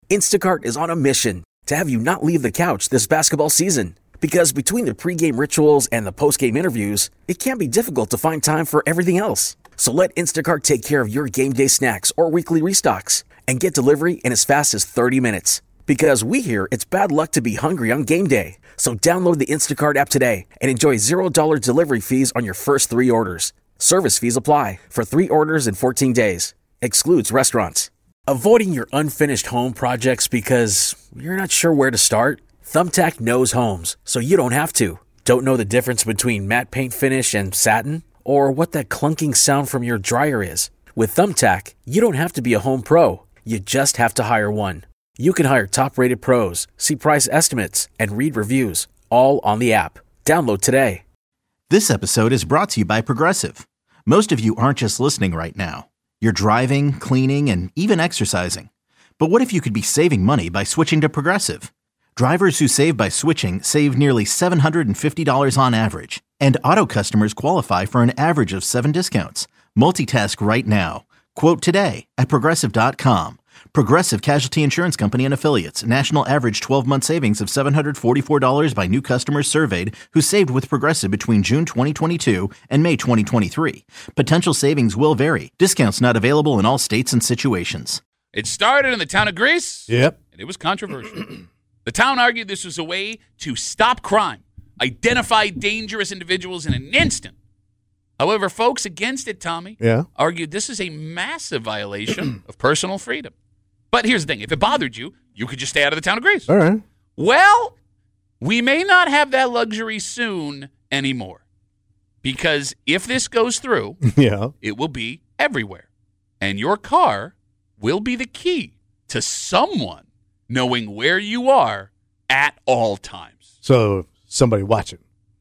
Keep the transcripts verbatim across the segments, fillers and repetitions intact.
Instacart is on a mission to have you not leave the couch this basketball season. Because between the pregame rituals and the postgame interviews, it can be difficult to find time for everything else. So let Instacart take care of your game day snacks or weekly restocks and get delivery in as fast as thirty minutes. Because we hear it's bad luck to be hungry on game day. So download the Instacart app today and enjoy zero dollars delivery fees on your first three orders. Service fees apply for three orders in fourteen days. Excludes restaurants. Avoiding your unfinished home projects because you're not sure where to start? Thumbtack knows homes, so you don't have to. Don't know the difference between matte paint finish and satin? Or what that clunking sound from your dryer is? With Thumbtack, you don't have to be a home pro. You just have to hire one. You can hire top-rated pros, see price estimates, and read reviews, all on the app. Download today. This episode is brought to you by Progressive. Most of you aren't just listening right now. You're driving, cleaning, and even exercising. But what if you could be saving money by switching to Progressive? Drivers who save by switching save nearly seven hundred fifty dollars on average. And auto customers qualify for an average of seven discounts. Multitask right now. Quote today at Progressive dot com. Progressive Casualty Insurance Company and Affiliates. National average twelve-month savings of seven hundred forty-four dollars by new customers surveyed who saved with Progressive between June twenty twenty-two and May twenty twenty-three. Potential savings will vary. Discounts not available in all states and situations. It started in the town of Greece. Yep. And it was controversial. The town argued this was a way to stop crime, identify dangerous individuals in an instant. However, folks against it, Tommy, Yeah. argued this is a massive violation of personal freedom. But here's the thing. If it bothered you, you could just stay out of the town of Greece. All right. Well, we may not have that luxury soon anymore. Because if this goes through, Yeah. it will be everywhere. And your car will be the key to someone knowing where you are at all times. So somebody watching.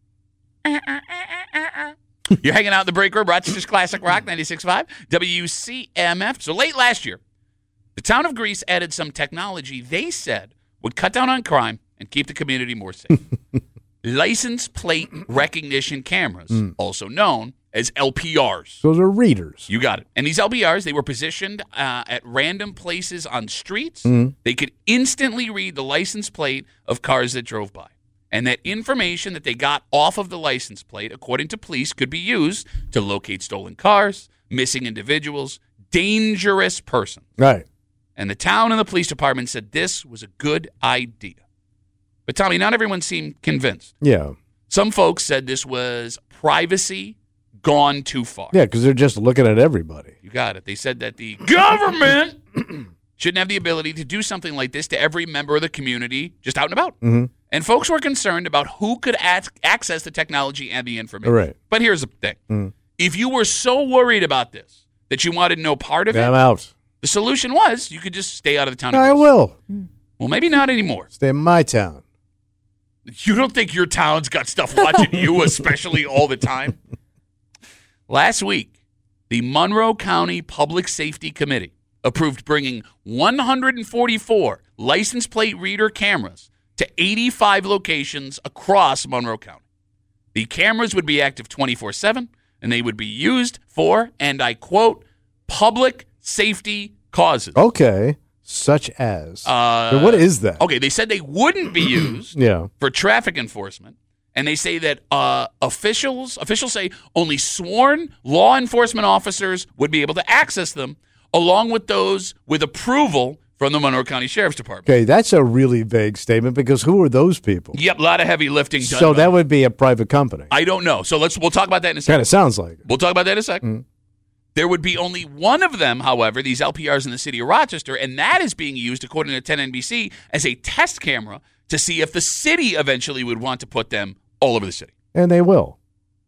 You're hanging out in the break room, Rochester's Classic Rock, ninety-six point five, W C M F. So late last year, the town of Greece added some technology they said would cut down on crime and keep the community more safe. License plate recognition cameras, mm. also known as L P Rs. Those are readers. You got it. And these L P Rs, they were positioned uh, at random places on streets. Mm. They could instantly read the license plate of cars that drove by. And that information that they got off of the license plate, according to police, could be used to locate stolen cars, missing individuals, dangerous persons. Right. And the town and the police department said this was a good idea. But, Tommy, not everyone seemed convinced. Yeah. Some folks said this was privacy gone too far. Yeah, because they're just looking at everybody. You got it. They said that the government shouldn't have the ability to do something like this to every member of the community just out and about. Mm-hmm. And folks were concerned about who could ac- access the technology and the information. Right. But here's the thing. Mm. If you were so worried about this that you wanted no part of I'm it, out. the solution was you could just stay out of the town. I of will. Well, maybe not anymore. Stay in my town. You don't think your town's got stuff watching you, especially all the time? Last week, the Monroe County Public Safety Committee approved bringing one hundred forty-four license plate reader cameras to eighty-five locations across Monroe County. The cameras would be active twenty-four seven, and they would be used for, and I quote, public safety causes. Okay. Such as. Uh, so what is that? Okay, they said they wouldn't be used yeah. for traffic enforcement. And they say that uh, officials officials say only sworn law enforcement officers would be able to access them, along with those with approval from the Monroe County Sheriff's Department. Okay, that's a really vague statement because who are those people? Yep, a lot of heavy lifting done. So that by would be a private company. I don't know. So let's we'll talk about that in a second. Kind of sounds like it. We'll talk about that in a second. Mm. There would be only one of them, however, these L P Rs in the city of Rochester, and that is being used, according to ten N B C, as a test camera to see if the city eventually would want to put them all over the city. And they will.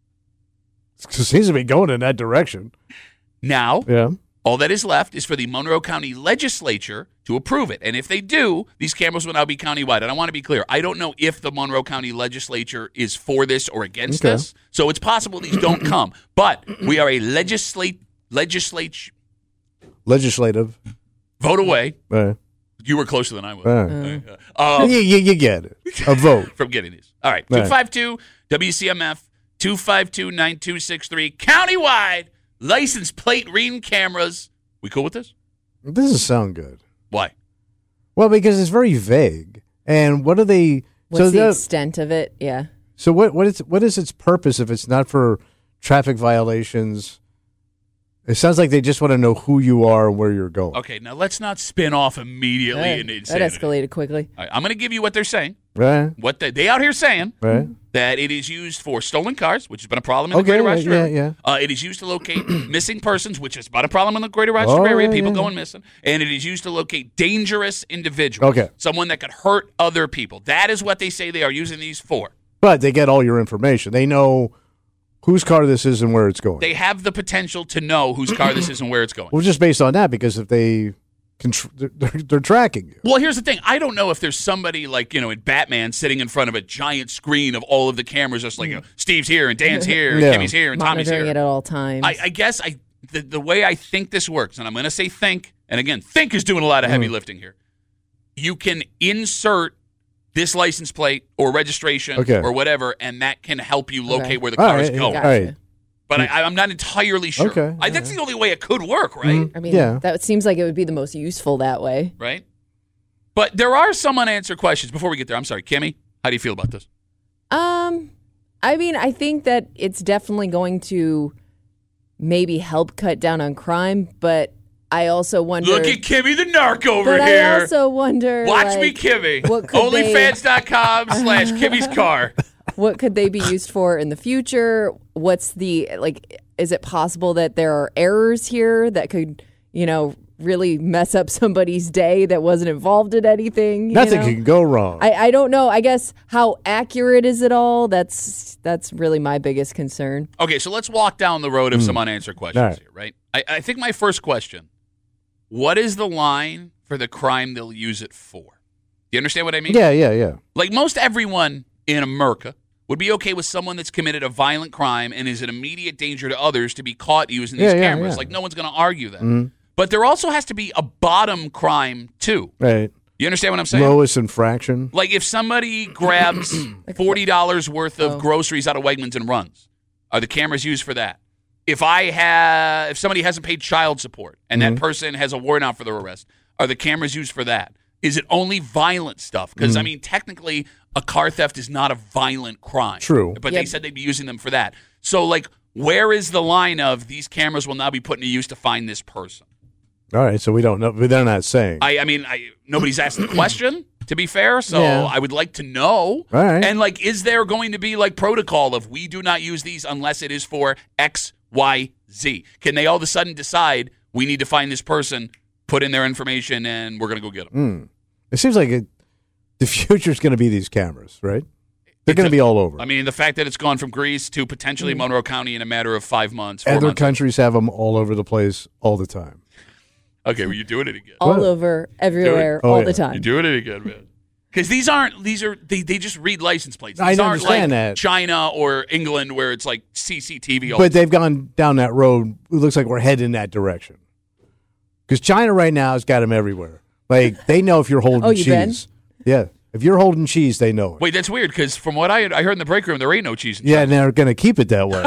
It seems to be going in that direction. Now, yeah. all that is left is for the Monroe County Legislature to approve it. And if they do, these cameras will now be countywide. And I want to be clear. I don't know if the Monroe County Legislature is for this or against okay. this. So it's possible these don't come. But we are a legislate legislature. Legislative. Vote away. Uh, you were closer than I was. Uh, uh, you, you, you get it. A vote. From getting these. All right. Right. two five two W C M F two five two nine two six three. Countywide license plate reading cameras. We cool with this? It doesn't sound good. Why? Well, because it's very vague. And what are they? What's so the that- extent of it? Yeah. So what? What is what is its purpose if it's not for traffic violations? It sounds like they just want to know who you are and where you're going. Okay, now let's not spin off immediately That, into that insanity. escalated quickly. All right, I'm going to give you what they're saying. Right. What they, they out here saying Right. that it is used for stolen cars, which has been a problem in the Okay, Greater yeah, Rochester yeah, area. yeah. Uh, it is used to locate missing persons, which has been a problem in the Greater Rochester Oh, area, yeah, people yeah. going missing. And it is used to locate dangerous individuals. Okay. Someone that could hurt other people. That is what they say they are using these for. But they get all your information. They know whose car this is and where it's going. They have the potential to know whose car this is and where it's going. Well, just based on that, because if they, contr- they're, they're, they're tracking you. Well, here's the thing. I don't know if there's somebody like, you know, in Batman sitting in front of a giant screen of all of the cameras, just like, you know, Steve's here and Dan's here and Yeah. Kimmy's here and Tommy's Monitoring here. it at all times. I, I guess I the, the way I think this works, and I'm going to say think, and again, think is doing a lot of heavy lifting here. You can insert this license plate or registration Okay. or whatever, and that can help you locate Okay. where the All car is right, going. Gotcha. all right. But I, I'm not entirely sure. Okay, I, that's the only way it could work, right? I mean, Yeah. that seems like it would be the most useful that way. Right? But there are some unanswered questions. Before we get there, I'm sorry, Kimmy, how do you feel about this? Um, I mean, I think that it's definitely going to maybe help cut down on crime, but I also wonder. Look at Kimmy the narc over but here. I also wonder. Watch like, me, Kimmy. what could they- OnlyFans.com slash Kimmy's car. What could they be used for in the future? What's the like? Is it possible that there are errors here that could, you know, really mess up somebody's day that wasn't involved in anything? You Nothing know? can go wrong. I, I don't know. I guess how accurate is it all? That's that's really my biggest concern. Okay, so let's walk down the road of some unanswered questions All right. here, right? I, I think my first question, what is the line for the crime they'll use it for? Do you understand what I mean? yeah, yeah, yeah. Like most everyone in America would be okay with someone that's committed a violent crime and is an immediate danger to others to be caught using these Yeah, yeah, cameras. yeah. Like no one's going to argue that. But there also has to be a bottom crime too. Right. You understand what I'm saying? Lowest infraction. Like if somebody grabs forty dollars worth of Oh. groceries out of Wegmans and runs, are the cameras used for that? If I have, if somebody hasn't paid child support and Mm-hmm. that person has a warrant out for their arrest, are the cameras used for that? Is it only violent stuff? Because Mm-hmm. I mean, technically, a car theft is not a violent crime. True. But they Yep. said they'd be using them for that. So, like, where is the line of these cameras will now be put into use to find this person? All right, so we don't know. But they're not saying. I, I mean, I, nobody's asked the question, to be fair, so Yeah. I would like to know. All right. And, like, is there going to be, like, protocol of we do not use these unless it is for X, Y, Z? Can they all of a sudden decide we need to find this person, put in their information, and we're going to go get them? It seems like it, the future's going to be these cameras, right? They're going to be all over. I mean, the fact that it's gone from Greece to potentially Monroe County in a matter of five months, four Other months. countries have them all over the place all the time. Okay, well, you're doing it again. All What? over, everywhere, Oh, all yeah. the You're time. doing it again, man. Because these aren't, these are, they, they just read license plates. I These aren't like understand that. China or England where it's like C C T V. all But they've gone down that road. It looks like we're heading in that direction. Because China right now has got them everywhere. Like, they know if you're holding Oh, you been? cheese. Yeah. If you're holding cheese, they know it. Wait, that's weird because from what I I heard in the break room, there ain't no cheese. In Yeah, and they're going to keep it that way.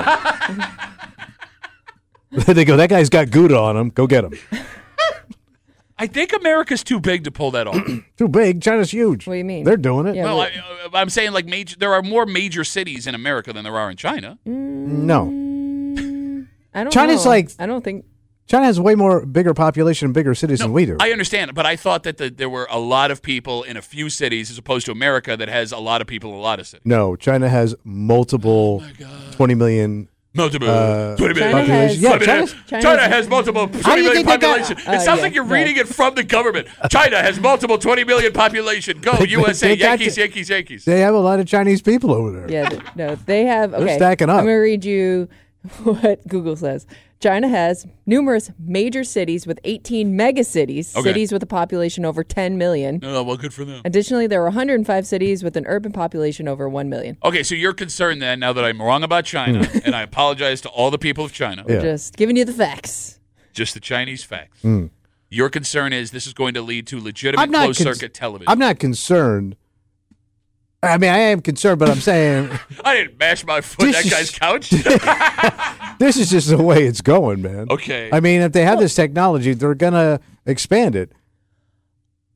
They go, that guy's got Gouda on him. Go get him. I think America's too big to pull that off. Too big. China's huge. What do you mean? They're doing it. Yeah. no, what- I, I'm saying like major. There are more major cities in America than there are in China. No. I don't China's know. like- I don't think. China has way more bigger population and bigger cities than we do. I understand, but I thought that the, there were a lot of people in a few cities as opposed to America that has a lot of people in a lot of cities. no, China has multiple twenty million. Multiple Uh, twenty million. China has- Yeah, China, China's- China, China's- has multiple do twenty you million think they got- population. Oh, it sounds yeah, like you're right. reading it from the government. China has multiple twenty million population. Go U S A, They got Yankees, you. Yankees, Yankees. They have a lot of Chinese people over there. Yeah, th- no, they have. Okay, stacking up. I'm going to read you what Google says. China has numerous major cities with eighteen megacities, Okay. cities with a population over ten million. Oh, well, good for them. Additionally, there are one hundred five cities with an urban population over one million. Okay, so you're concerned then, now that I'm wrong about China, and I apologize to all the people of China, Yeah. Just giving you the facts. just the Chinese facts. Your concern is this is going to lead to legitimate I'm not closed con- circuit television. I'm not concerned. I mean, I am concerned, but I'm saying I didn't mash my foot on This that is- guy's couch. this is just the way it's going, man. Okay. I mean, if they have this technology, they're going to expand it.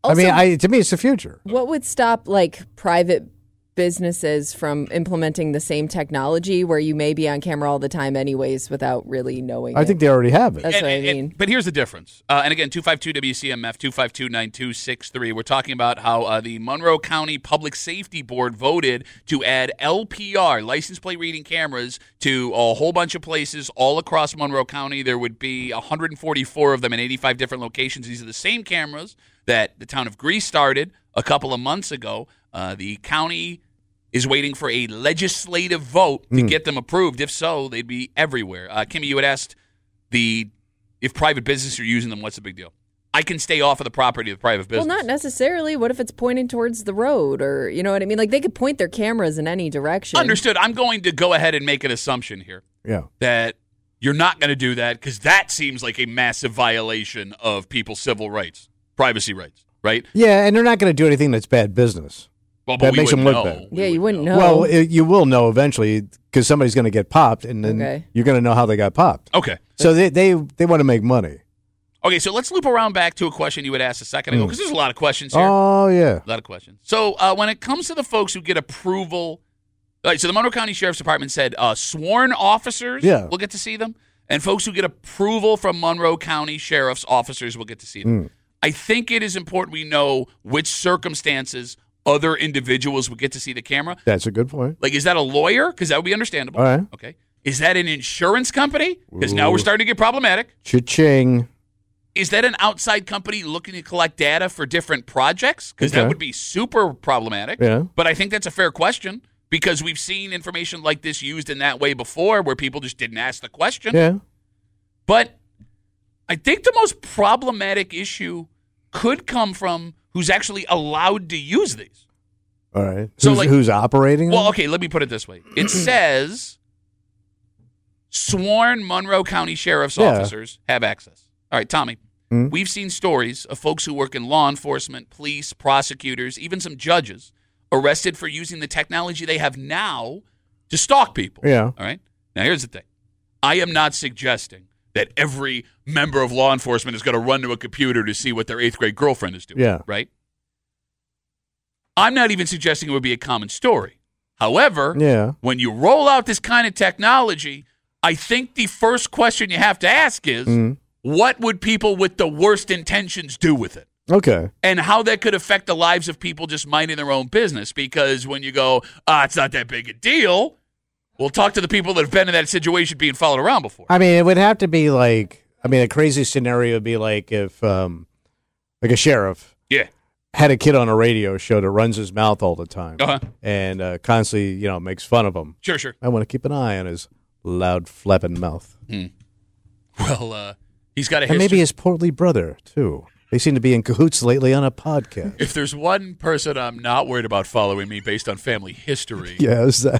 Also, I mean, I, to me, it's the future. what would stop like private businesses from implementing the same technology where you may be on camera all the time anyways without really knowing I it? think they already have it. That's And- what I and- and- mean. but here's the difference. Uh, and again, two five two W C M F, two five two, nine two six three. We're talking about how uh, the Monroe County Public Safety Board voted to add L P R, license plate reading cameras, to a whole bunch of places all across Monroe County. There would be one hundred forty-four of them in eighty-five different locations. These are the same cameras that the town of Greece started a couple of months ago. Uh, the county is waiting for a legislative vote to get them approved. If so, they'd be everywhere. Uh, Kimmy, you had asked the if private businesses are using them, what's the big deal? I can stay off of the property of the private business. Well, not necessarily. What if it's pointing towards the road, or you know what I mean? Like they could point their cameras in any direction. Understood. I'm going to go ahead and make an assumption here Yeah. that you're not going to do that because that seems like a massive violation of people's civil rights, privacy rights, right? Yeah, and they're not going to do anything that's bad business. Well, That we makes them wouldn't look know. bad. We Yeah, you wouldn't wouldn't know. Well, it, you will know eventually because somebody's going to get popped, and then Okay. you're going to know how they got popped. Okay. So they they, they want to make money. Okay, so let's loop around back to a question you had asked a second ago because there's a lot of questions here. Oh, yeah. A lot of questions. So uh, when it comes to the folks who get approval, all right, so the Monroe County Sheriff's Department said uh, sworn officers Yeah. will get to see them, and folks who get approval from Monroe County Sheriff's officers will get to see them. I think it is important we know which circumstances other individuals would get to see the camera. That's a good point. Like, is that a lawyer? Because that would be understandable. All right. Okay. Is that an insurance company? Because now we're Ooh. starting to get problematic. Cha-ching. Is that an outside company looking to collect data for different projects? Because that Okay. would be super problematic. Yeah. But I think that's a fair question because we've seen information like this used in that way before where people just didn't ask the question. Yeah. But I think the most problematic issue could come from who's actually allowed to use these. All right. So, who's, like- who's operating Well, them? okay, let me put it this way. It says sworn Monroe County Sheriff's Yeah. officers have access. All right, Tommy, Hmm? we've seen stories of folks who work in law enforcement, police, prosecutors, even some judges arrested for using the technology they have now to stalk people. Yeah. All right? Now, here's the thing. I am not suggesting that every member of law enforcement is going to run to a computer to see what their eighth grade girlfriend is doing. Yeah. Right? I'm not even suggesting it would be a common story. However, Yeah. when you roll out this kind of technology, I think the first question you have to ask is, Mhm. what would people with the worst intentions do with it? Okay. And how that could affect the lives of people just minding their own business. Because when you go, ah, it's not that big a deal, we'll talk to the people that have been in that situation being followed around before. I mean, it would have to be like, I mean, a crazy scenario would be like if, um, like a sheriff Yeah. had a kid on a radio show that runs his mouth all the time Uh-huh. and uh, constantly, you know, makes fun of him. Sure, sure. I want to keep an eye on his loud flapping mouth. Well, uh, he's got a And history. maybe his portly brother, too. They seem to be in cahoots lately on a podcast. If there's one person I'm not worried about following me based on family history, Yeah, is that?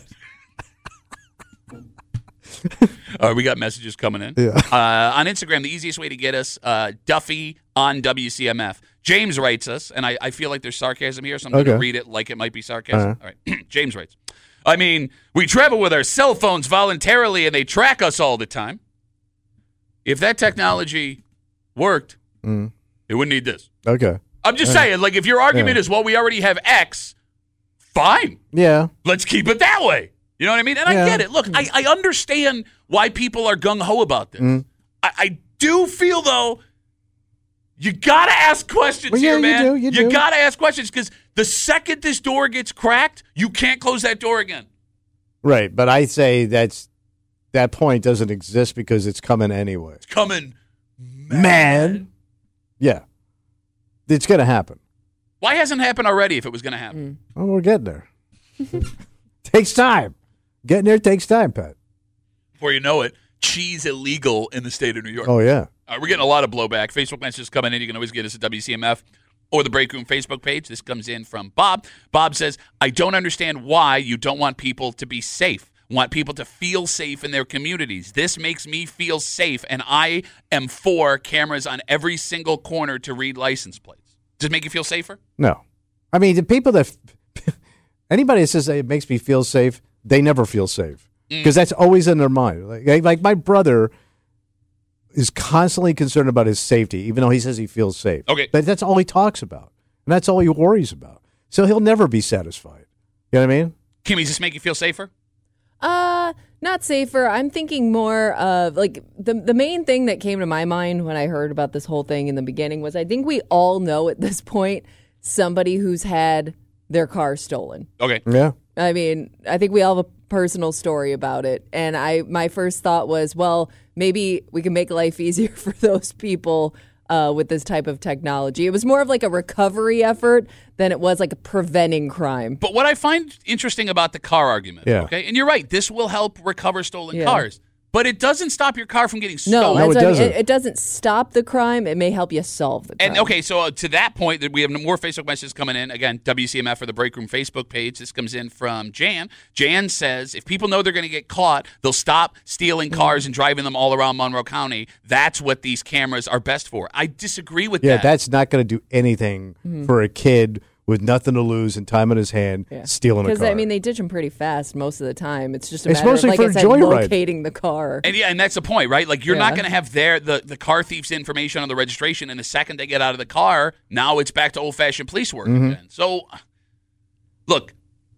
uh, we got messages coming in. Yeah. Uh, on Instagram, the easiest way to get us, uh, Duffy on W C M F. James writes us, and I, I feel like there's sarcasm here, so I'm going to Okay. read it like it might be sarcasm. Uh-huh. All right. James writes, I mean, we travel with our cell phones voluntarily, and they track us all the time. If that technology worked, Mm. it wouldn't need this. Okay. I'm just saying, like, if your argument Yeah. is, well, we already have X, fine. Yeah. Let's keep it that way. You know what I mean? And Yeah. I get it. Look, I, I understand why people are gung-ho about this. Mm. I, I do feel, though, you got to ask questions Well, yeah, here, you man. do, you do. got to ask questions because the second this door gets cracked, you can't close that door again. Right. But I say that's that point doesn't exist because it's coming anyway. It's coming mad. Man. Yeah. It's going to happen. Why hasn't it happened already if it was going to happen? Well, we're getting there. Takes time. Getting there takes time, Pat. Before you know it, cheese illegal in the state of New York. Oh, yeah. Uh, we're getting a lot of blowback. Facebook messages coming in. You can always get us at W C M F or the Break Room Facebook page. This comes in from Bob. Bob says, I don't understand why you don't want people to be safe. Want people to feel safe in their communities. This makes me feel safe, and I am for cameras on every single corner to read license plates. Does it make you feel safer? No. I mean, the people that, anybody that says that it makes me feel safe, they never feel safe. Because that's always in their mind. Like, like my brother is constantly concerned about his safety, even though he says he feels safe. Okay. But that's all he talks about. And that's all he worries about. So he'll never be satisfied. You know what I mean? Kimmy, does this make you feel safer? Uh, not safer. I'm thinking more of like the the main thing that came to my mind when I heard about this whole thing in the beginning was I think we all know at this point somebody who's had their car stolen. Okay. Yeah. I mean, I think we all have a personal story about it. And I my first thought was, well, maybe we can make life easier for those people uh, with this type of technology. It was more of like a recovery effort than it was like a preventing crime. But what I find interesting about the car argument, Yeah. okay, and you're right, this will help recover stolen Yeah. cars, but it doesn't stop your car from getting No, stolen. No, that's it what I mean. doesn't. It, it doesn't stop the crime. It may help you solve the crime. And okay, so uh, to that point, that we have more Facebook messages coming in. Again, W C M F or the Break Room Facebook page. This comes in from Jan. Jan says, if people know they're going to get caught, they'll stop stealing cars and driving them all around Monroe County. That's what these cameras are best for. I disagree with Yeah, that. that's not going to do anything for a kid with nothing to lose and time on his hand Yeah. stealing a car. Because, I mean, they ditch them pretty fast most of the time. It's just a It's matter mostly of, like for I said, joyride. locating the car. And yeah, and that's the point, right? Like you're not Yeah. going to have their the, the car thief's information on the registration, and the second they get out of the car, now it's back to old fashioned police work Mm-hmm. again. So, look,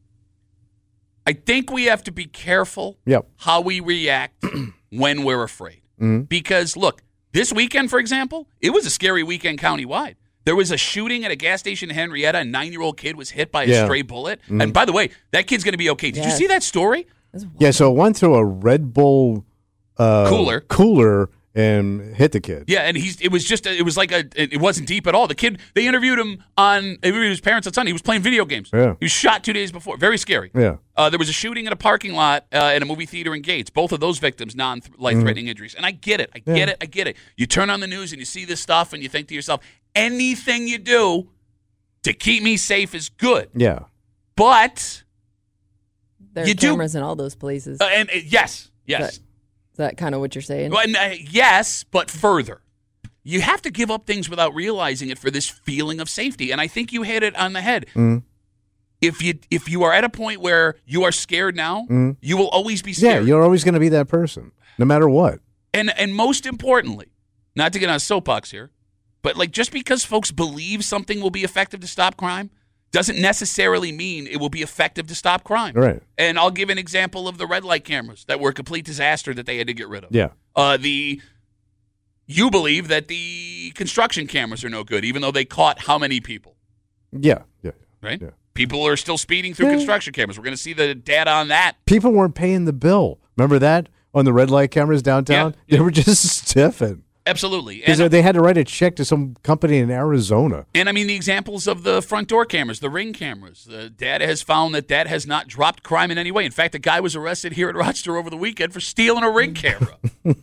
I think we have to be careful Yep. how we react when we're afraid, Mm-hmm. because look, this weekend, for example, it was a scary weekend countywide. There was a shooting at a gas station in Henrietta. A nine-year-old kid was hit by a Yeah. stray bullet. And by the way, that kid's going to be okay. Did you Yes. see that story? Yeah, so it went through a Red Bull uh, Cooler. cooler and hit the kid. Yeah, and he's it was just a, it was like a it it wasn't deep at all. The kid, they interviewed him on they interviewed his parents on Sunday. He was playing video games. Yeah. He was shot two days before. Very scary. Yeah. Uh, there was a shooting at a parking lot uh, in a movie theater in Gates. Both of those victims non-life-threatening injuries. And I get it. I get Yeah. it. I get it. You turn on the news and you see this stuff and you think to yourself, anything you do to keep me safe is good. Yeah. But There's you do- cameras in all those places. uh, and uh, yes, yes. Is that kind of what you're saying? Well, and, uh, yes, but further. You have to give up things without realizing it for this feeling of safety. And I think you hit it on the head. Mm. If you if you are at a point where you are scared now, Mm. you will always be Yeah, scared. you're always going to be that person, no matter what. and and most importantly, not to get on a soapbox here, but like just because folks believe something will be effective to stop crime doesn't necessarily mean it will be effective to stop crime. Right. And I'll give an example of the red light cameras that were a complete disaster that they had to get rid of. Yeah. Uh, the you believe that the construction cameras are no good, even though they caught how many people, Yeah. Yeah. right? Yeah. People are still speeding through Yeah. construction cameras. We're going to see the data on that. People weren't paying the bill. Remember that on the red light cameras downtown? Yeah, They were just stiffing. Absolutely. Because And, they had to write a check to some company in Arizona. and I mean, the examples of the front door cameras, the ring cameras, the data has found that that has not dropped crime in any way. In fact, a guy was arrested here at Rochester over the weekend for stealing a ring camera.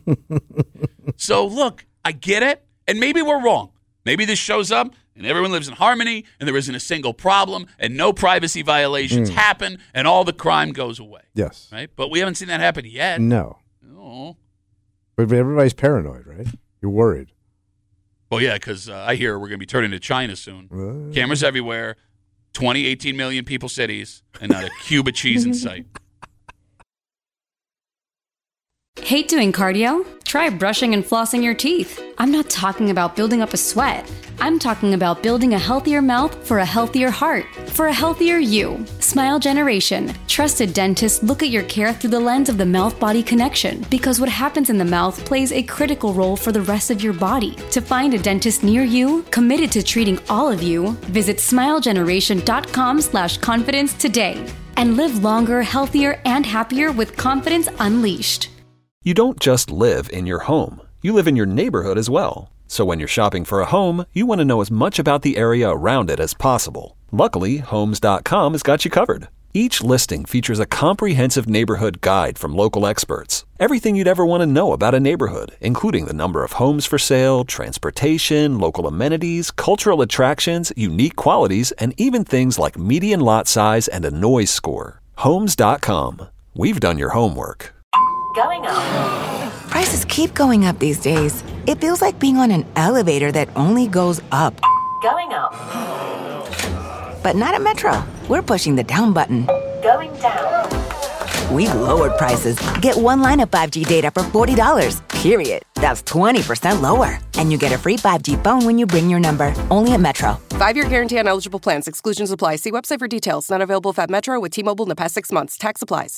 So, look, I get it. And maybe we're wrong. Maybe this shows up and everyone lives in harmony and there isn't a single problem and no privacy violations happen and all the crime goes away. Yes. Right? But we haven't seen that happen yet. No. Oh. But everybody's paranoid, right? You're worried. Well, yeah, because uh, I hear we're going to be turning to China soon. Uh, Cameras everywhere, twenty, eighteen million people cities, and not a cube of cheese in sight. Hate doing cardio? Try brushing and flossing your teeth. I'm not talking about building up a sweat. I'm talking about building a healthier mouth for a healthier heart, for a healthier you. Smile Generation. Trusted dentists look at your care through the lens of the mouth-body connection, because what happens in the mouth plays a critical role for the rest of your body. To find a dentist near you, committed to treating all of you, visit smilegeneration.com slash confidence today. And live longer, healthier, and happier with confidence unleashed. You don't just live in your home. You live in your neighborhood as well. So when you're shopping for a home, you want to know as much about the area around it as possible. Luckily, Homes dot com has got you covered. Each listing features a comprehensive neighborhood guide from local experts. Everything you'd ever want to know about a neighborhood, including the number of homes for sale, transportation, local amenities, cultural attractions, unique qualities, and even things like median lot size and a noise score. Homes dot com. We've done your homework. Going up. Prices keep going up these days. It feels like being on an elevator that only goes up. Going up. But not at Metro. We're pushing the down button. Going down. We've lowered prices. Get one line of five G data for forty dollars, period. That's twenty percent lower. And you get a free five G phone when you bring your number. Only at Metro. Five-year guarantee on eligible plans. Exclusions apply. See website for details. Not available with Metro with T-Mobile in the past six months. Tax applies.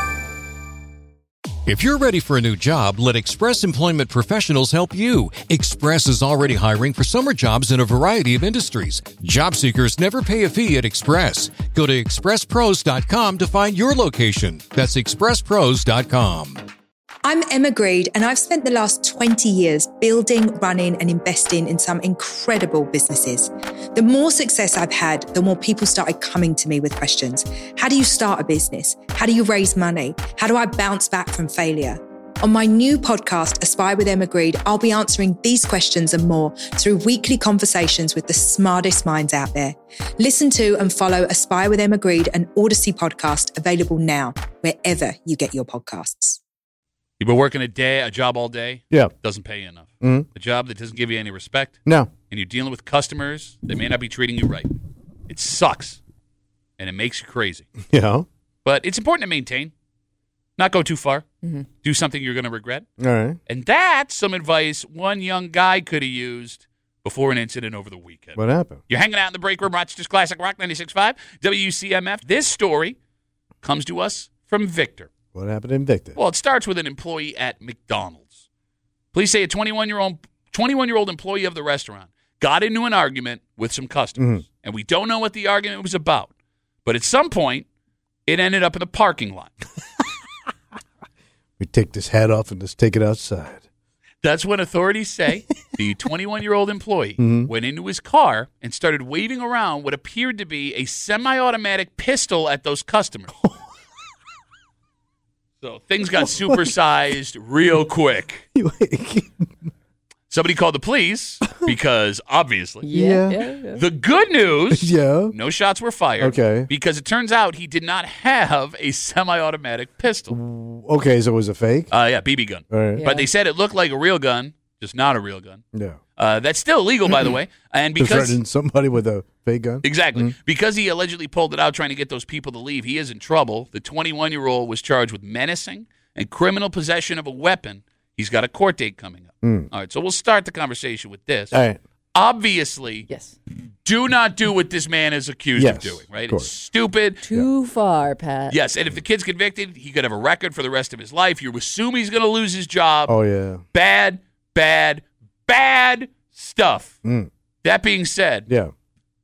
If you're ready for a new job, let Express Employment Professionals help you. Express is already hiring for summer jobs in a variety of industries. Job seekers never pay a fee at Express. Go to express pros dot com to find your location. That's express pros dot com. I'm Emma Greed, and I've spent the last twenty years building, running, and investing in some incredible businesses. The more success I've had, the more people started coming to me with questions. How do you start a business? How do you raise money? How do I bounce back from failure? On my new podcast, Aspire with Emma Greed, I'll be answering these questions and more through weekly conversations with the smartest minds out there. Listen to and follow Aspire with Emma Greed, an Odyssey podcast, available now, wherever you get your podcasts. You've been working a day, a job all day. Yeah. Doesn't pay you enough. Mm-hmm. A job that doesn't give you any respect. No. And you're dealing with customers that may not be treating you right. It sucks. And it makes you crazy. Yeah. But it's important to maintain. Not go too far. Mm-hmm. Do something you're going to regret. All right. And that's some advice one young guy could have used before an incident over the weekend. What happened? You're hanging out in the break room, Rochester's Classic Rock ninety-six point five, W C M F. This story comes to us from Victor. What happened in Victor? Well, it starts with an employee at McDonald's. Police say a twenty-one-year-old twenty-one-year-old employee of the restaurant got into an argument with some customers. Mm-hmm. And we don't know what the argument was about. But at some point, it ended up in the parking lot. We take this hat off and just take it outside. That's when authorities say the twenty-one-year-old employee mm-hmm. went into his car and started waving around what appeared to be a semi-automatic pistol at those customers. So things got supersized real quick. Somebody called the police because, obviously, yeah. Yeah, yeah. the good news, yeah. no shots were fired. Okay. Because it turns out he did not have a semi-automatic pistol. Okay, so it was a fake? Uh, yeah, B B gun. All right. Yeah. But they said it looked like a real gun, just not a real gun. Yeah. Uh, that's still illegal, by the way. And To because threaten somebody with a fake gun? Exactly. Mm-hmm. Because he allegedly pulled it out trying to get those people to leave, he is in trouble. The twenty-one-year-old was charged with menacing and criminal possession of a weapon. He's got a court date coming up. Mm. All right, so we'll start the conversation with this. All right. Obviously, Yes. do not do what this man is accused Yes, of doing, right? of course. It's stupid. Too far, Pat. Yes, and if the kid's convicted, he could have a record for the rest of his life. You assume he's going to lose his job. Oh, yeah. Bad, bad, bad stuff. Mm. That being said, Yeah.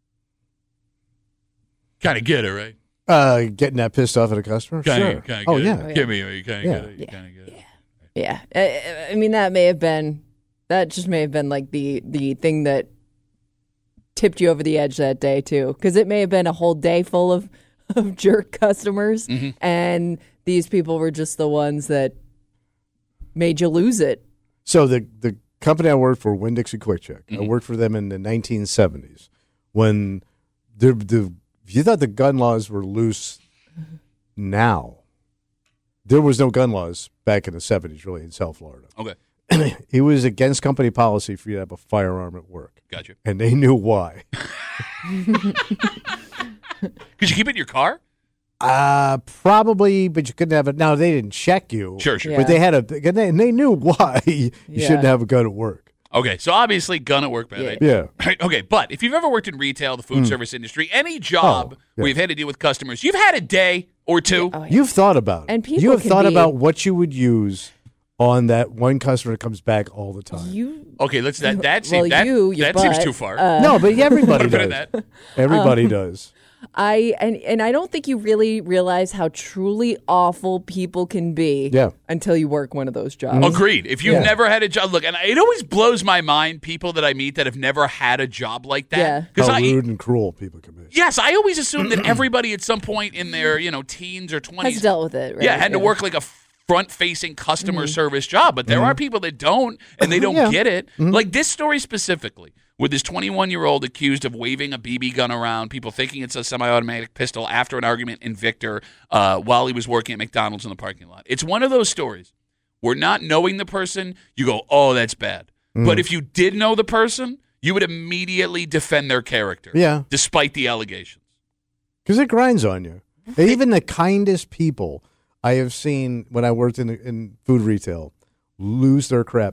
kind of get it, right? Uh, getting that pissed off at a customer? Kinda, Sure. kinda Oh, get yeah. it. Give me, you kind of Yeah. get it. You Yeah. kind of get it. Yeah. I, I mean, that may have been, that just may have been like the, the thing that tipped you over the edge that day, too. Because it may have been a whole day full of, of jerk customers. Mm-hmm. And these people were just the ones that made you lose it. So the the company I worked for, Winn-Dixie Quick Check, Mm-hmm. I worked for them in the nineteen seventies when the the if you thought the gun laws were loose now, there was no gun laws back in the seventies, really, in South Florida. Okay. It was against company policy for you to have a firearm at work. Gotcha. And they knew why. Could you keep it in your car? Uh, probably, but you couldn't have it. Now, they didn't check you. Sure, sure. Yeah. But they had a, and they, and they knew why you Yeah. shouldn't have a gun at work. Okay, so obviously gun at work, bad Yeah. idea. Yeah. Right, okay, but if you've ever worked in retail, the food service industry, any job Oh, yeah. where you've had to deal with customers, you've had a day or two. Oh, yeah. You've thought about it. And people you have can thought be- about what you would use on that one customer that comes back all the time. You, Okay, let's that that well, seems that, you, your that seems butt, too far. uh, no, but everybody Put a pin in does. that. Everybody does. I and and I don't think you really realize how truly awful people can be Yeah. until you work one of those jobs. Agreed. If you've Yeah. never had a job, look, and it always blows my mind people that I meet that have never had a job like that. Yeah. Because How I rude and cruel people can be. yes, I always assume that everybody at some point in their you know teens or Has twenties, dealt with it, right? yeah, had to work like a front-facing customer service job. But there are people that don't, and they don't Yeah. get it. Like this story specifically, with this twenty-one-year-old accused of waving a B B gun around, people thinking it's a semi-automatic pistol after an argument in Victor uh, while he was working at McDonald's in the parking lot. It's one of those stories where not knowing the person, you go, oh, that's bad. But if you did know the person, you would immediately defend their character, Yeah. despite the allegations. Because it grinds on you. Even the kindest people I have seen when I worked in in food retail lose their crap.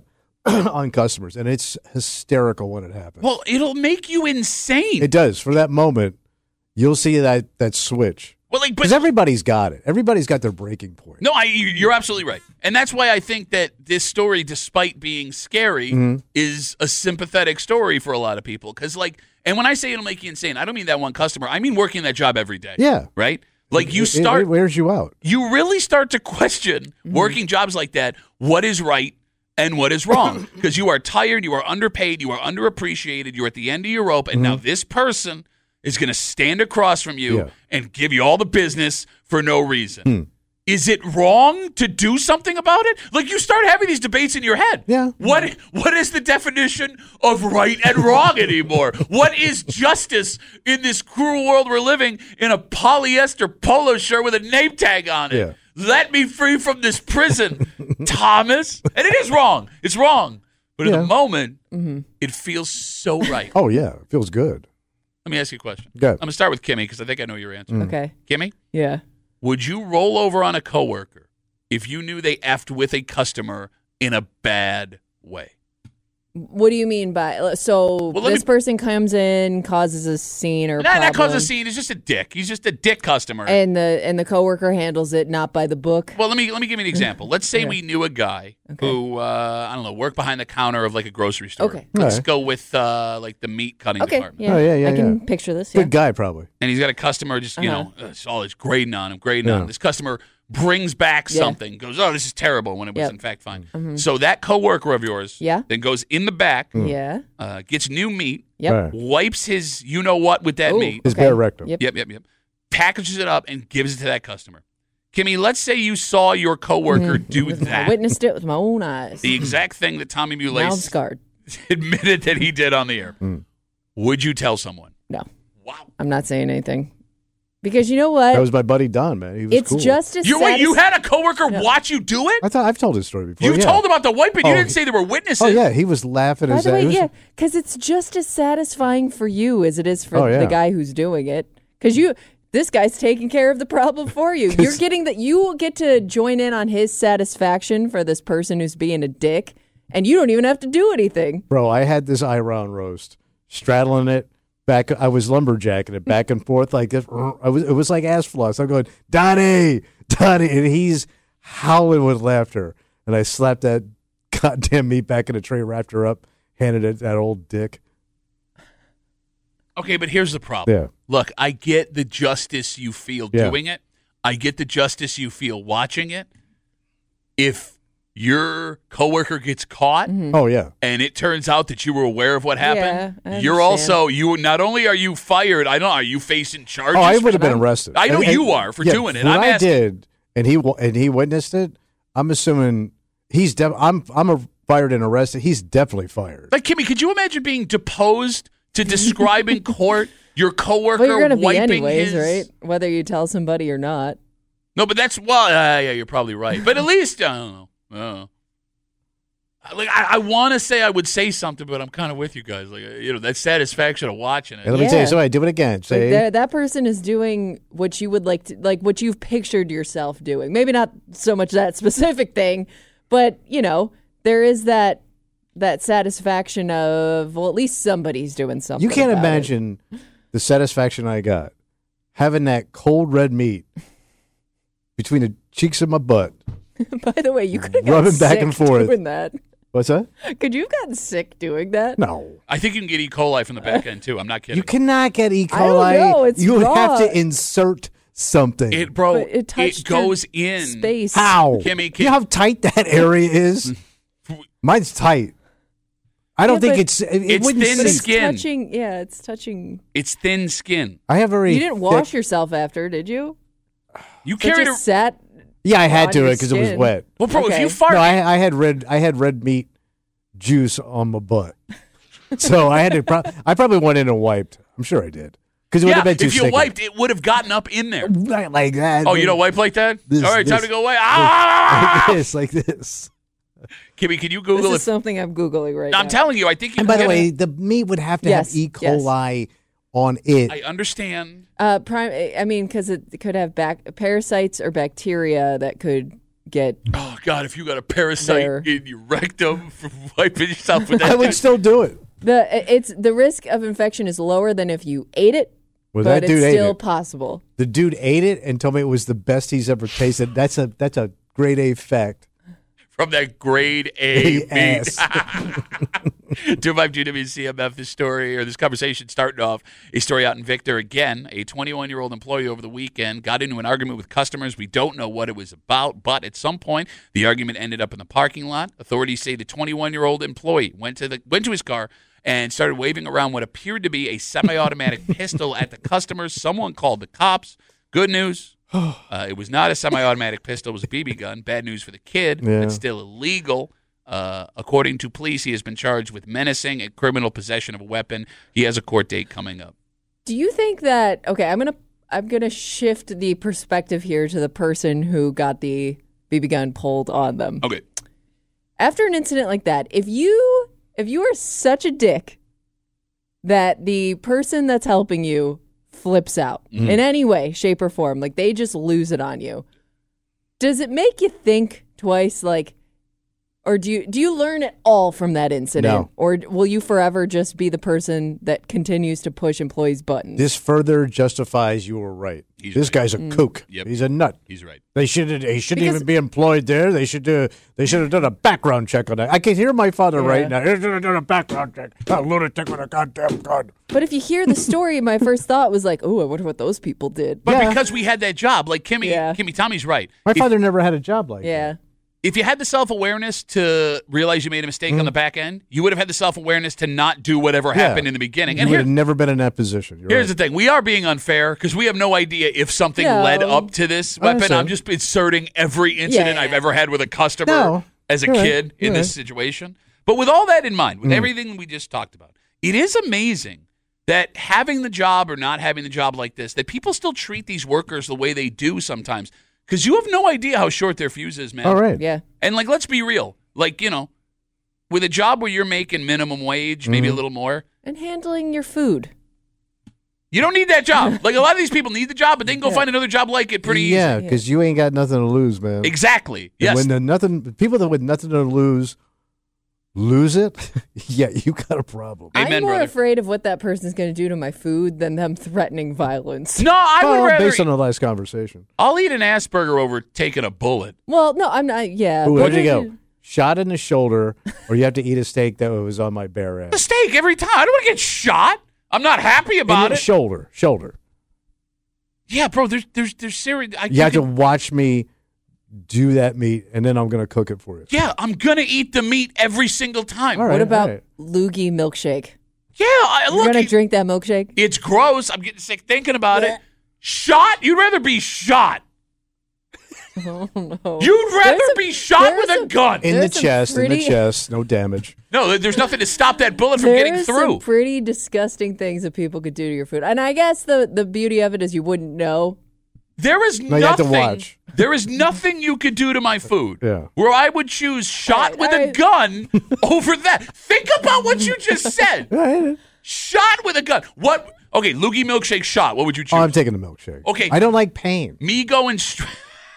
on customers, and it's hysterical when it happens. Well, it'll make you insane. It does. For that moment, you'll see that that switch. Well, like, because everybody's got it. Everybody's got their breaking point. No, I, you're absolutely right. And that's why I think that this story, despite being scary, Mm-hmm. is a sympathetic story for a lot of people. Because, like, and when I say it'll make you insane, I don't mean that one customer. I mean working that job every day. Yeah. Right? Like, you It- it- start... It wears you out. You really start to question Mm-hmm. working jobs like that, what is right and what is wrong. Because you are tired, you are underpaid, you are underappreciated, you're at the end of your rope, and now this person is going to stand across from you Yeah. and give you all the business for no reason. Hmm. Is it wrong to do something about it? Like, you start having these debates in your head. Yeah. What What is the definition of right and wrong anymore? What is justice in this cruel world we're living in a polyester polo shirt with a name tag on it? Yeah. Let me free from this prison, Thomas. And it is wrong. It's wrong. But in Yeah. the moment, it feels so right. Oh, yeah. It feels good. Let me ask you a question. Go ahead. I'm going to start with Kimmy because I think I know your answer. Mm. Okay. Kimmy, Yeah. would you roll over on a coworker if you knew they effed with a customer in a bad way? What do you mean by so Well, let this me- person comes in, causes a scene or That, that problem, causes a scene. He's just a dick. He's just a dick customer. and the and the coworker handles it not by the book. Well, let me let me give you an example. Let's say Okay. we knew a guy Okay. who uh, I don't know worked behind the counter of like a grocery store. Okay. Let's Right. go with uh, like the meat cutting Okay, department. yeah, Oh, yeah, yeah, I can yeah. picture this. Yeah. Good guy, probably. And he's got a customer just you Uh-huh. know it's all it's grading on him, grading on Yeah. him. This customer brings back Yeah. something, goes, oh, this is terrible, when it was Yep. in fact fine. Mhm. So that coworker of yours, Yeah. then goes in the back, Yeah. uh, gets new meat, Yep. Right. wipes his you know what with that Ooh, meat. His okay. bare rectum. Yep. Yep, yep, yep. Packages it up and gives it to that customer. Kimmy, let's say you saw your coworker do With my- that. I witnessed it with my own eyes. The exact thing that Tommy Now I'm Mulais scarred. admitted that he did on the air. Mm. Would you tell someone? No, Wow. I'm not saying anything because you know what? That was my buddy Don, man. He was it's cool. just as You wait, you satis- had a coworker Yeah. watch you do it? I thought I've told his story before. You yeah. told about the wiping. You Oh, didn't say there were witnesses. Oh yeah, he was laughing By his the way, it was- yeah, because it's just as satisfying for you as it is for Oh, yeah. the guy who's doing it. Because you, this guy's taking care of the problem for you. You're getting that. You get to join in on his satisfaction for this person who's being a dick, and you don't even have to do anything. Bro, I had this Iron roast, straddling it back. I was lumberjacking it back and forth like this. I was. It was like ass floss. I'm going, Donnie, Donnie, and he's howling with laughter. And I slapped that goddamn meat back in the tray, wrapped her up, handed it to that old dick. Okay, but here's the problem. Yeah. Look, I get the justice you feel Yeah. doing it. I get the justice you feel watching it. If your coworker gets caught Oh yeah. and it turns out that you were aware of what happened, Yeah, I you're understand. also you not only are you fired, I don't know, are you facing charges? Oh, I for would have been that? arrested. I know And- you and- are for yeah, doing it. What I'm I asking. did, and he wa- and he witnessed it. I'm assuming he's. Def- I'm. I'm a fired and arrested. He's definitely fired. Like, Kimmy, could you imagine being deposed to describe in court your coworker Well, you're going to be wiping anyways, his... right? Whether you tell somebody or not. No, but that's well, uh, yeah, you're probably right. But at least I don't know. I don't know. Like I, I want to say I would say something, but I'm kind of with you guys. Like you know, that satisfaction of watching it. And let me tell Yeah. you, somebody do it again. Like Say, that, that person is doing what you would like to, like what you've pictured yourself doing. Maybe not so much that specific thing, but you know, there is that that satisfaction of well, at least somebody's doing something. you can't about it. imagine the satisfaction I got having that cold red meat between the cheeks of my butt. By the way, you could have Rubbing gotten back sick and forth. doing that. What's that? Could you have gotten sick doing that? No. I think you can get E. coli from the back end too. I'm not kidding. You cannot get E. I don't coli. know, it's you raw. have to insert something. It, bro, But it it, touched your goes in. Space. How? Kimmy, you know how tight that area is? Mine's tight. I don't Yeah, think but- it's. It, it It's wouldn't thin But it's sink. skin. touching. Yeah, it's touching. It's thin skin. I have very. You didn't wash thick- yourself after, did you? You So it carried a just sat. Yeah, I had on to your because it was skin. wet. well, bro. If Okay. you fart, No, I, I had red. I had red meat juice on my butt, so I had to. Pro- I probably went in and wiped. I'm sure I did because it would yeah. have been too If you sticky. wiped, it would have gotten up in there. Right like that. Oh, you don't wipe like that? This- All right, time this- to go away. Ah! like this, like this. Kimmy, can you This Google is it? something I'm googling right now. I'm telling you, I think you And by can the get way, it. the meat would have to Yes, have E. yes. coli on it. I understand. Uh, prime. I mean, because it could have bac- parasites or bacteria that could get. Oh God! If you got a parasite There. in your rectum from wiping yourself with that, I would still do it. The it's the risk of infection is lower than if you ate it, Well, but that dude it's ate still it. possible. The dude ate it and told me it was the best he's ever tasted. That's a that's a grade A fact. from that grade A meat. Ass. two five two W C M F, this story, or this conversation starting off, a story out in Victor. Again, a twenty-one-year-old employee over the weekend got into an argument with customers. We don't know what it was about, but at some point, the argument ended up in the parking lot. Authorities say the twenty-one-year-old employee went to the went to his car and started waving around what appeared to be a semi-automatic pistol at the customers. Someone called the cops. Good news. Uh, it was not a semi-automatic pistol. It was a B B gun. Bad news for the kid. Yeah. It's still illegal. Uh, according to police, he has been charged with menacing and criminal possession of a weapon. He has a court date coming up. Do you think that okay, I'm gonna I'm gonna shift the perspective here to the person who got the B B gun pulled on them. Okay. After an incident like that, if you if you are such a dick that the person that's helping you flips out Mhm. in any way, shape, or form, like they just lose it on you, does it make you think twice, like, or do you do you learn it all from that incident? No. Or will you forever just be the person that continues to push employees' buttons? This further justifies you were right. He's this right. guy's a Mm. kook. Yep. He's a nut. He's right. They should he shouldn't Because- even be employed there. They should do they should have done a background check on that. I can hear my father Yeah. right now. They should have done a background check. A lunatic with a goddamn gun. But if you hear the story, my first thought was like, oh, I wonder what those people did. But Yeah. because we had that job, like Kimmy, Yeah. Kimmy Tommy's right. My If- father never had a job like that. Yeah. If you had the self-awareness to realize you made a mistake on the back end, you would have had the self-awareness to not do whatever Yeah. happened in the beginning. You And would here, have never been in that position. You're here's right. the thing. We are being unfair because we have no idea if something No. led up to this I weapon. understand. I'm just inserting every incident Yeah. I've ever had with a customer No. as a You're right. kid in You're this right. situation. But with all that in mind, with Mm. everything we just talked about, it is amazing that having the job or not having the job like this, that people still treat these workers the way they do sometimes because you have no idea how short their fuse is, man. All right. Yeah. And, like, let's be real. Like, you know, with a job where you're making minimum wage, maybe Mhm. a little more, And handling your food. you don't need that job. Like, a lot of these people need the job, but they can go Yeah. find another job like it pretty Yeah, easy. because you ain't got nothing to lose, man. Exactly. And Yes. When the nothing, people that with nothing to lose, lose it. Yeah, you got a problem. Amen, I'm more brother. afraid of what that person's going to do to my food than them threatening violence. No, I Well, would rather. based on the last conversation. I'll eat an Asperger over taking a bullet. Well, no, I'm not. Yeah. Ooh, but- where'd you go? Shot in the shoulder, or you have to eat a steak that was on my bare A ass. steak every time. I don't want to get shot. I'm not happy In about the it. shoulder, shoulder. Yeah, bro. There's, there's, there's serious. I, You have to can- watch me do that meat, and then I'm going to cook it for you. Yeah, I'm gonna eat the meat every single time. All right. What about all right. loogie milkshake? Yeah, I, You're look. going to it- drink that milkshake? It's gross. I'm getting sick thinking about it. Shot? You'd rather be shot. Oh, no. You'd rather There's a- be shot there's with a a- gun. In the There's some chest, in the pretty- chest, no damage. No, there- there's nothing to stop that bullet from getting There's through. some pretty disgusting things that people could do to your food. And I guess the, the beauty of it is you wouldn't know. There is No, you have to nothing. watch. There is nothing you could do to my food. Yeah. Where I would choose shot All right, with all a right. gun over that. Think about what you just said. All right. Shot with a gun. What? Okay, loogie milkshake shot. What would you choose? Oh, I'm taking the milkshake. Okay. I don't like pain. Me going straight.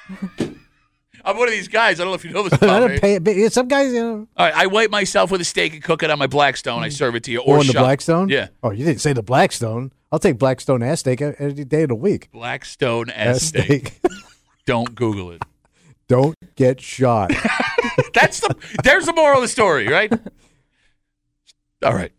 I'm one of these guys. I don't know if you know this I about don't me. pay, but some guys, you know. All right, I wipe myself with a steak and cook it on my Blackstone. I serve it to you. Or Or in the shot. Blackstone? Yeah. Oh, you didn't say the Blackstone. I'll take Blackstone ass steak any day of the week. Blackstone ass steak. steak. Don't Google it. Don't get shot. That's the. There's the moral of the story, right? All right.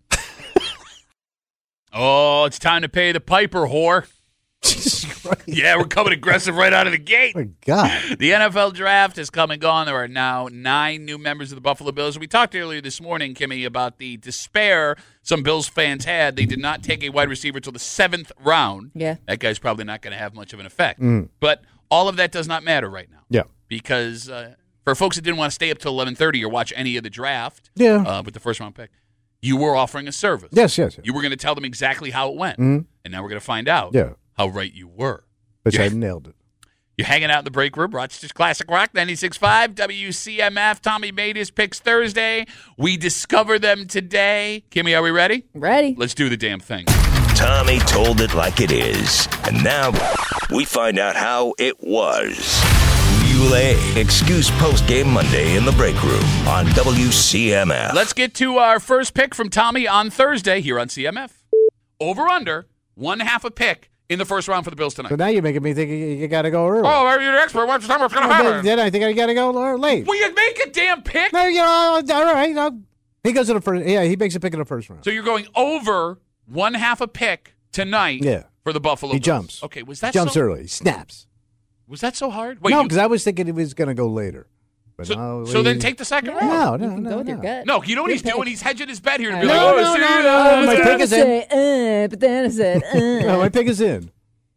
Oh, it's time to pay the piper, whore. Jesus Christ. Yeah, we're coming aggressive right out of the gate. Oh, my God. The N F L draft has come and gone. There are now nine new members of the Buffalo Bills. We talked earlier this morning, Kimmy, about the despair some Bills fans had. They did not take a wide receiver till the seventh round. Yeah. That guy's probably not going to have much of an effect. Mm. But all of that does not matter right now. Yeah. Because uh, for folks that didn't want to stay up till eleven thirty or watch any of the draft Yeah. uh, with the first round pick, you were offering a service. Yes, yes, yes. You were going to tell them exactly how it went. Mhm. And now we're going to find out Yeah. how right you were. But Yeah. I nailed it. You're hanging out in the break room. Rochester's Classic Rock, ninety-six point five W C M F. Tommy made his picks Thursday. We discover them today. Kimmy, are we ready? Ready? Let's do the damn thing. Tommy told it like it is. And now we find out how it was. Muley. Excuse post-game Monday in the break room on W C M F. Let's get to our first pick from Tommy on Thursday here on C M F. Over under, one half a pick in the first round for the Bills tonight. So now you're making me think you, you got to go early. Oh, you're an expert. What's the time it's going to Well, happen? then, then I think I got to go late. Will you make a damn pick? No, you know, all right. No. He goes in the first. Yeah, he makes a pick in the first round. So you're going over one half a pick tonight Yeah. for the Buffalo He Bills. jumps. Okay, was that He jumps so, early. He snaps. Was that so hard? Wait, no, you- because I was thinking he was going to go later. But so, no, so he- then take the second Yeah. round. No, You no, can no, go with your no. gut. No, you know what Good he's doing? pick. He's hedging his bet here to be No, like, oh, no, see, no, uh, no, my uh, pick is in. Say, uh, but then I said, uh. No, my pick is in.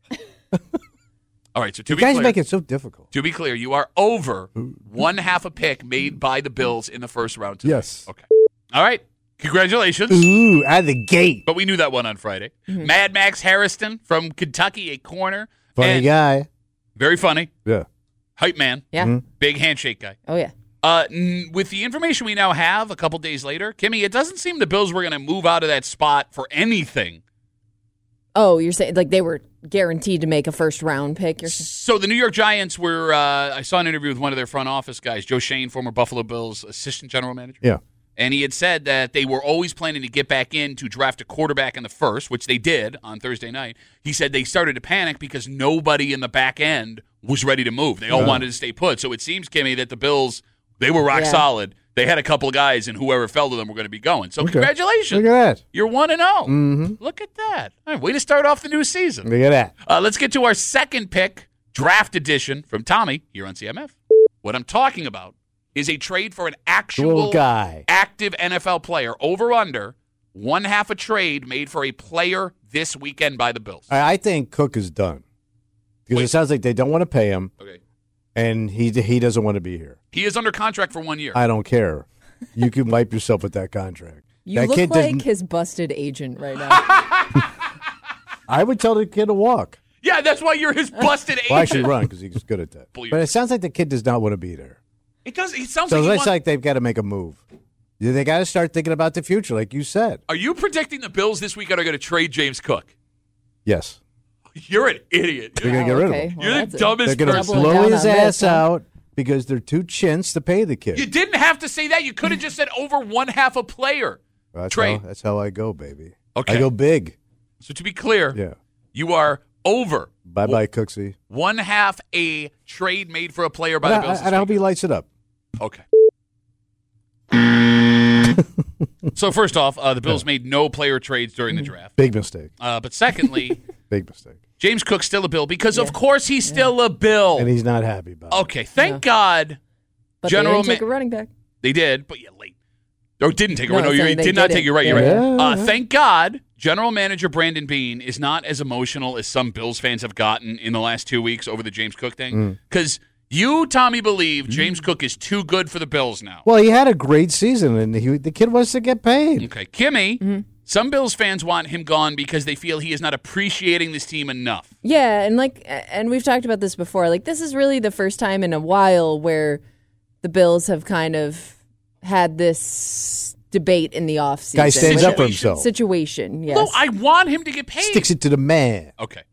All right, so to You be guys clear, make it so difficult. to be clear, you are over one half a pick made by the Bills in the first round tonight. Yes. Okay. All right. Congratulations. Ooh, out of the gate. But we knew that one on Friday. Mad Max Harrison from Kentucky, a corner. Funny and guy. Very funny. Yeah. Hype man. Yeah. Mm-hmm. Big handshake guy. Oh, yeah. Uh, n- with the information we now have a couple days later, Kimmy, it doesn't seem the Bills were going to move out of that spot for anything. Oh, you're saying like they were guaranteed to make a first round pick? You're saying? So the New York Giants were, uh, I saw an interview with one of their front office guys, Joe Shane, former Buffalo Bills assistant general manager. Yeah. And he had said that they were always planning to get back in to draft a quarterback in the first, which they did on Thursday night. He said they started to panic because nobody in the back end was ready to move. They all Yeah. wanted to stay put. So it seems, Kimmy, that the Bills, they were rock Yeah. solid. They had a couple of guys, and whoever fell to them were going to be going. So Okay. congratulations. Look at that. You're one and oh. Mm-hmm. Look at that. All right, way to start off the new season. Look at that. Uh, let's get to our second pick, draft edition from Tommy here on C M F. What I'm talking about is a trade for an actual Little guy. active N F L player, over under, one half a trade made for a player this weekend by the Bills. I, I think Cook is done. Because Wait. it sounds like they don't want to pay him, Okay. and he he doesn't want to be here. He is under contract for one year. I don't care. You can wipe yourself with that contract. You that look kid like doesn't- his busted agent right now. I would tell the kid to walk. yeah, that's why you're his busted agent. Well, actually run because he's good at that. Pull your- But it sounds like the kid does not want to be there. It does. It sounds So like, he it's wants- like they've got to make a move. They got to start thinking about the future, like you said. Are you predicting the Bills this weekend are going to trade James Cook? Yes. You're an idiot. They're going to get rid of okay. him. Well, You're the that's a- dumbest They're going to person. Doubling blow down his on ass this, huh? out because they're too chintz to pay the kid. You didn't have to say that. You could have just said over one half a player. That's trade. How, that's how I go, baby. Okay. I go big. So to be clear, Yeah. you are over Bye bye, Cooksey. one half a trade made for a player by And the I, Bills. and I hope he lights it up. Okay. So first off, uh, the Bills made no player trades during the draft. Big mistake. Uh, but secondly, Big mistake. James Cook's still a Bill because of course he's still a Bill. And he's not happy about it. Okay, thank God But General they didn't take Ma- a running back. they did, but yeah, late. Or didn't take it. No, No, I'm you saying they did not didn't. take it right. You're Yeah. right. Yeah. Uh, thank God, General Manager Brandon Beane is not as emotional as some Bills fans have gotten in the last two weeks over the James Cook thing. Because you, Tommy, believe James Cook is too good for the Bills now. Well, he had a great season, and he, the kid wants to get paid. Okay, Kimmy, some Bills fans want him gone because they feel he is not appreciating this team enough. Yeah, and like, and we've talked about this before. Like, this is really the first time in a while where the Bills have kind of had this debate in the offseason. Guy stands up for Situation. himself. Situation, yes. No, I want him to get paid. Sticks it to the man. Okay.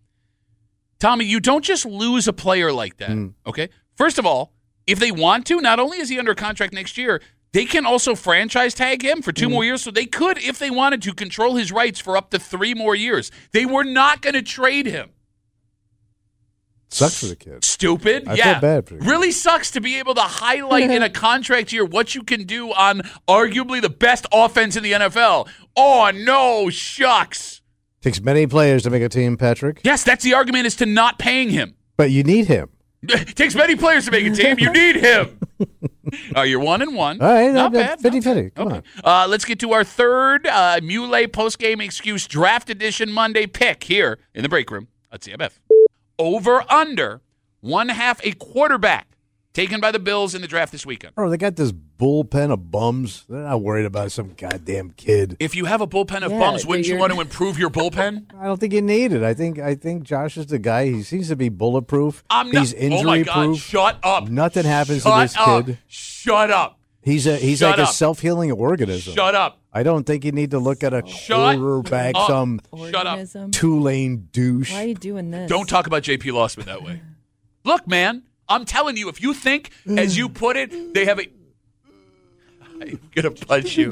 Tommy, you don't just lose a player like that, okay? First of all, if they want to, not only is he under contract next year, they can also franchise tag him for two more years. So they could, if they wanted to, control his rights for up to three more years. They were not going to trade him. Sucks for the kid. Stupid. I yeah. feel bad for the kid. Really sucks to be able to highlight in a contract year what you can do on arguably the best offense in the N F L. Oh, no, shucks. Takes many players to make a team, Patrick. Yes, that's the argument, is to not paying him. But you need him. It takes many players to make a team. You need him. Uh, you're one and one. All right, not no, no, bad. fifty-fifty. Come Okay. Uh, let's get to our third uh, Muley post-game excuse draft edition Monday pick here in the break room at C M F. Over under one half a quarterback taken by the Bills in the draft this weekend. Bro, they got this bullpen of bums. They're not worried about some goddamn kid. If you have a bullpen of Yeah, bums, wouldn't you you're- want to improve your bullpen? I don't think you need it. I think I think Josh is the guy. He seems to be bulletproof. I'm not. He's injury oh my God! proof. Shut up! Nothing happens Shut to this up. kid. Shut up! He's a he's Shut like up. a self healing organism. Shut up! I don't think you need to look at a Shut quarterback, up. some Shut up! Organism. two lane douche. Why are you doing this? Don't talk about J P Lossman that way. Look, man, I'm telling you, if you think, as you put it, they have a... I'm going to punch you.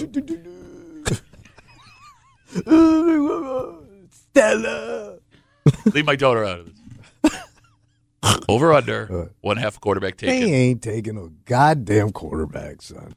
Stella. Leave my daughter out of this. Over under, one half quarterback taken. They ain't taking a goddamn quarterback, son.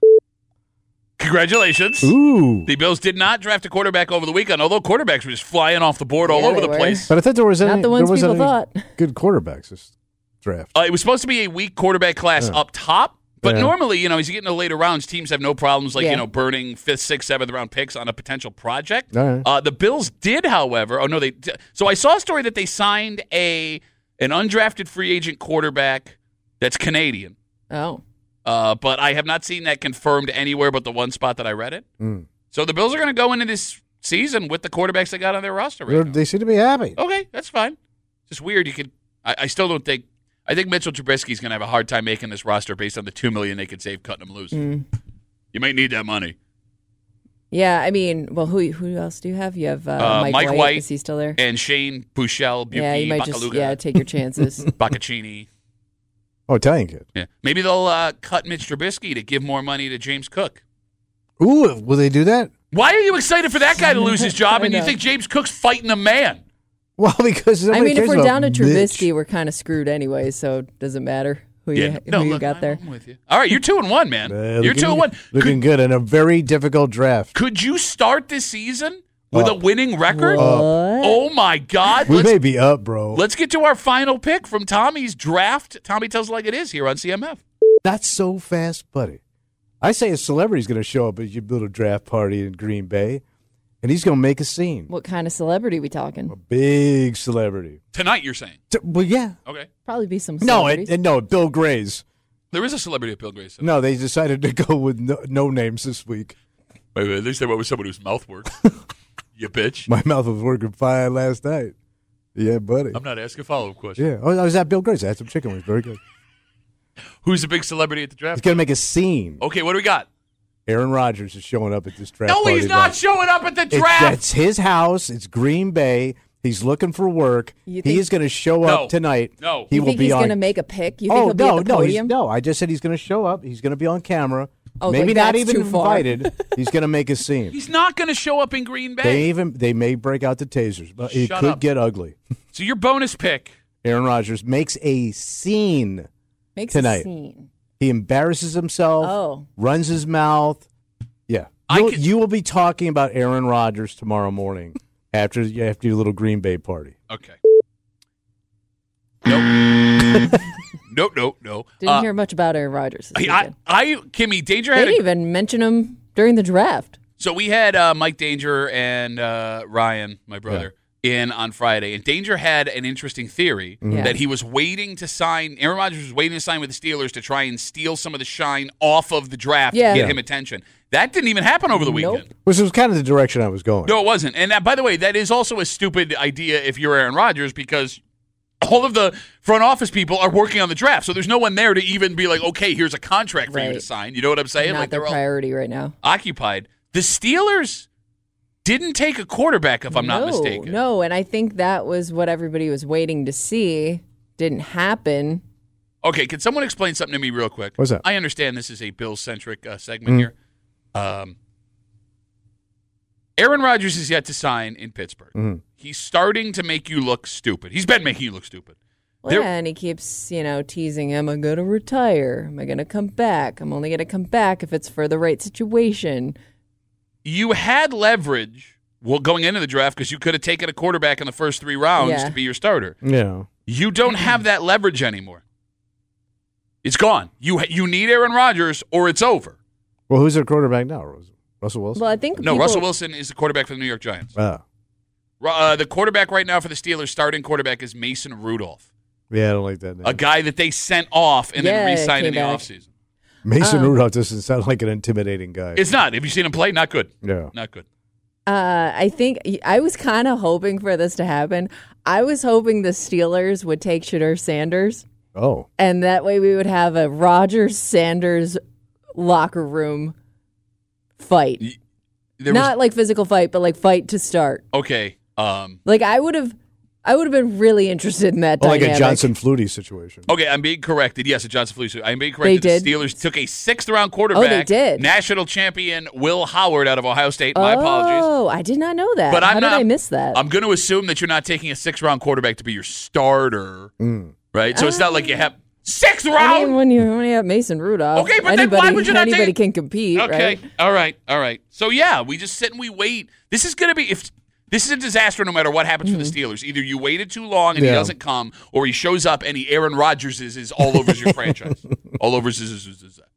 Congratulations. Ooh. The Bills did not draft a quarterback over the weekend, although quarterbacks were just flying off the board all Yeah, over they the were. place. But I thought there was Not any, the ones there wasn't people any thought. good quarterbacks this draft. Uh, it was supposed to be a weak quarterback class Yeah. up top, but Yeah. normally, you know, as you get into the later rounds, teams have no problems like, Yeah. you know, burning fifth, sixth, seventh round picks on a potential project. All right. Uh, the Bills did, however, oh no, they. So I saw a story that they signed a an undrafted free agent quarterback that's Canadian. Oh. Uh, but I have not seen that confirmed anywhere but the one spot that I read it. Mm. So the Bills are going to go into this season with the quarterbacks they got on their roster right They're- now. They seem to be happy. Okay, that's fine. It's just weird. You could. I, I still don't think. I think Mitchell Trubisky's going to have a hard time making this roster based on the two million they could save cutting him loose. Mm. You might need that money. Yeah, I mean, well, who who else do you have? You have uh, Uh, Mike, Mike White. White Is he still there? And Shane Buechele, Buki, Yeah, you might just Bakaluga, yeah take your chances. Baccaccini. Oh, Italian kid. Yeah, maybe they'll uh, cut Mitch Trubisky to give more money to James Cook. Ooh, will they do that? Why are you excited for that guy to lose his job, I and you know. think James Cook's fighting a man? Well, because I nobody mean, if cares we're about down to Mitch. Trubisky, we're kind of screwed anyway. So does it matter who Yeah, you who no, you look, got there? I'm with you. All right, you're two and one, man. Uh, you're looking- two and one. Looking good in a very difficult draft. Could you start this season with Uh, a winning record? What? Oh my God! We Let's, may be up, bro. let's get to our final pick from Tommy's draft. Tommy tells it like it is here on C M F. Not so fast, buddy. I say a celebrity's going to show up at your little draft party in Green Bay, and he's going to make a scene. What kind of celebrity we talking? A big celebrity. Tonight, you're saying? T- Well, yeah. Okay. Probably be some No, celebrities. it, it- no, Bill Gray's. There is a celebrity at Bill Gray's. tonight. No, they decided to go with no, no names this week. Wait, wait, at least they went with someone whose mouth works. You bitch. My mouth was working fine last night. Yeah, buddy. I'm not asking follow-up questions. Yeah. Oh, I was at Bill Gray's. I had some chicken wings. Very good. Who's the big celebrity at the He's draft? going to make a scene. Okay, what do we got? Aaron Rodgers is showing up at this draft No, party. he's not tonight. showing up at the It's, draft. that's his house. It's Green Bay. He's looking for work. You He think- is going to show No. up tonight. No. He you will think be he's on. going to make a pick? You think oh he'll be no, at the no, he's, podium? no! I just said he's going to show up. He's going to be on camera. Oh, Maybe like, not that's even too far. invited. He's going to make a scene. He's not going to show up in Green Bay. They even they may break out the tasers, but it Shut could up. get ugly. So your bonus pick. Aaron Rodgers makes a scene. Makes tonight. a scene. He embarrasses himself. Oh. Runs his mouth. Yeah, I You'll, could- you will be talking about Aaron Rodgers tomorrow morning after after your little Green Bay party. Okay. Nope. nope, nope, no. Didn't Uh, hear much about Aaron Rodgers this I, weekend. I, Kimmy, Danger They had didn't a, even mention him during the draft. So we had uh, Mike Danger and uh, Ryan, my brother, in on Friday, and Danger had an interesting theory Yeah. that he was waiting to sign. Aaron Rodgers was waiting to sign with the Steelers to try and steal some of the shine off of the draft Yeah. to get Yeah. him attention. That didn't even happen over the Nope. weekend. Which was kind of the direction I was going. No, it wasn't. And that, by the way, that is also a stupid idea if you're Aaron Rodgers because all of the front office people are working on the draft, so there's no one there to even be like, okay, here's a contract for you to Right. sign. You know what I'm saying? Not like their they're all priority right now. occupied. The Steelers didn't take a quarterback, if I'm no, not mistaken. No, and I think that was what everybody was waiting to see. Didn't happen. Okay, can someone explain something to me real quick? What's that? I understand this is a Bills-centric uh, segment Mhm. here. Um, Aaron Rodgers is yet to sign in Pittsburgh. Mhm. He's starting to make you look stupid. He's been making you look stupid. Well, There- yeah, and he keeps, you know, teasing, am I going to retire? Am I going to come back? I'm only going to come back if it's for the right situation. You had leverage well going into the draft because you could have taken a quarterback in the first three rounds Yeah. to be your starter. Yeah. You don't have that leverage anymore. It's gone. You you need Aaron Rodgers or it's over. Well, who's their quarterback now? Rus- Russell Wilson? Well, I think No, people- Russell Wilson is the quarterback for the New York Giants. Ah. Ru- Uh, the quarterback right now for the Steelers, starting quarterback, is Mason Rudolph, Yeah, I don't like that name. a guy that they sent off and Yeah, then re-signed in came the back. offseason. Mason Um, Rudolph doesn't sound like an intimidating guy. It's not. Have you seen him play? Not good. Yeah. Not good. Uh, I think I was kind of hoping for this to happen. I was hoping the Steelers would take Shedeur Sanders, Oh. and that way we would have a Rodgers Sanders locker room fight. There Not was, like physical fight, but like fight to start. okay. Um, Like I would have I would have been really interested in that Or like dynamic. a Johnson Flutie situation. Okay, I'm being corrected. Yes, a Johnson Flutie. I'm being corrected. They The did? Steelers took a sixth-round quarterback. Oh, they did. National champion Will Howard out of Ohio State. My apologies. Oh, I did not know that. But I'm How not, did I miss that? I'm going to assume that you're not taking a sixth-round quarterback to be your starter, Mm. right? So it's not like you have sixth round. I mean, when you when you have Mason Rudolph, Okay, but anybody, then why would you not anybody take- can compete, Okay. right? All right. All right. So yeah, we just sit and we wait. This is going to be if this is a disaster no matter what happens Mm-hmm. for the Steelers. Either you waited too long and he Yeah. doesn't come, or he shows up and he Aaron Rodgers is, is all over your franchise. All over his.